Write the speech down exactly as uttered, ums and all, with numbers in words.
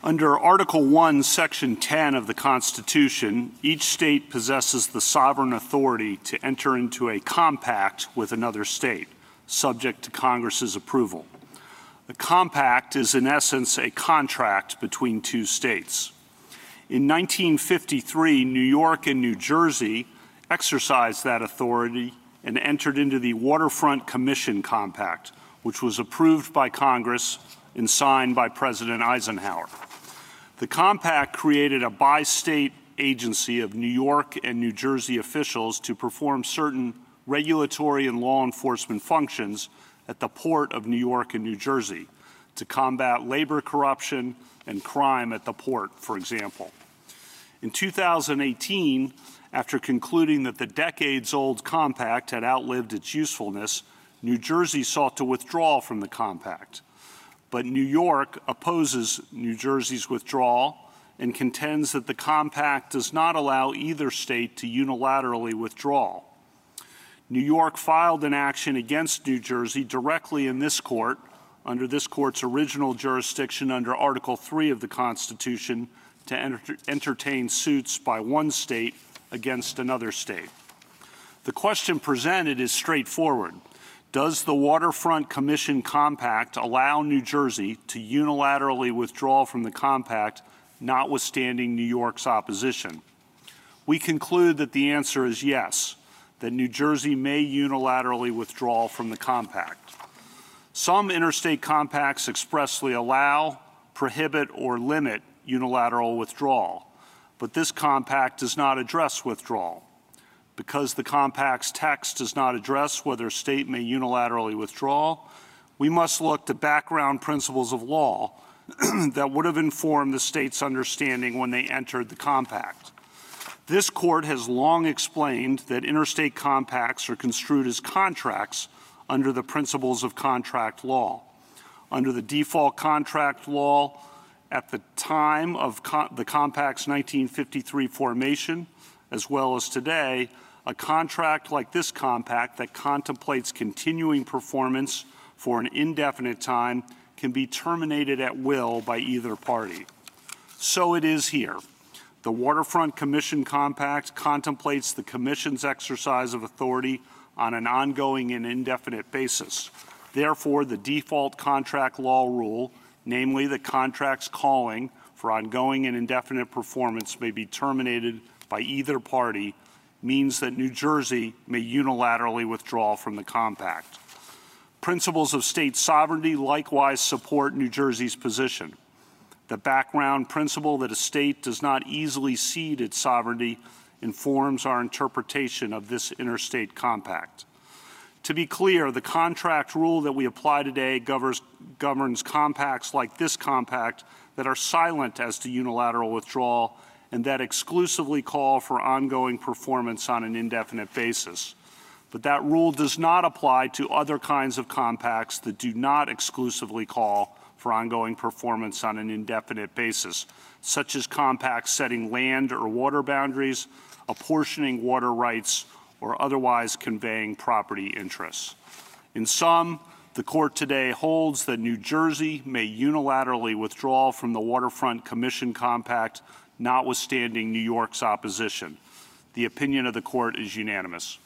Under Article one, Section ten of the Constitution, each state possesses the sovereign authority to enter into a compact with another state, subject to Congress's approval. A compact is, in essence, a contract between two states. In nineteen fifty-three, New York and New Jersey exercised that authority and entered into the Waterfront Commission Compact, which was approved by Congress and signed by President Eisenhower. The compact created a bi-state agency of New York and New Jersey officials to perform certain regulatory and law enforcement functions at the port of New York and New Jersey to combat labor corruption and crime at the port, for example. In two thousand eighteen, after concluding that the decades-old compact had outlived its usefulness, New Jersey sought to withdraw from the compact. But New York opposes New Jersey's withdrawal and contends that the compact does not allow either state to unilaterally withdraw. New York filed an action against New Jersey directly in this court, under this court's original jurisdiction under Article three of the Constitution, to enter entertain suits by one state against another state. The question presented is straightforward. Does the Waterfront Commission Compact allow New Jersey to unilaterally withdraw from the compact, notwithstanding New York's opposition? We conclude that the answer is yes, that New Jersey may unilaterally withdraw from the compact. Some interstate compacts expressly allow, prohibit, or limit unilateral withdrawal, but this compact does not address withdrawal. Because the compact's text does not address whether a state may unilaterally withdraw, we must look to background principles of law that would have informed the state's understanding when they entered the compact. This court has long explained that interstate compacts are construed as contracts under the principles of contract law. Under the default contract law at the time of co the compact's nineteen fifty-three formation, as well as today, a contract like this compact that contemplates continuing performance for an indefinite time can be terminated at will by either party. So it is here. The Waterfront Commission Compact contemplates the Commission's exercise of authority on an ongoing and indefinite basis. Therefore, the default contract law rule, namely that contracts calling for ongoing and indefinite performance may be terminated by either party, means that New Jersey may unilaterally withdraw from the compact. Principles of state sovereignty likewise support New Jersey's position. The background principle that a state does not easily cede its sovereignty informs our interpretation of this interstate compact. To be clear, the contract rule that we apply today governs, governs compacts like this compact that are silent as to unilateral withdrawal and that exclusively call for ongoing performance on an indefinite basis. But that rule does not apply to other kinds of compacts that do not exclusively call for ongoing performance on an indefinite basis, such as compacts setting land or water boundaries, apportioning water rights, or otherwise conveying property interests. In sum, the court today holds that New Jersey may unilaterally withdraw from the Waterfront Commission Compact, notwithstanding New York's opposition. The opinion of the court is unanimous.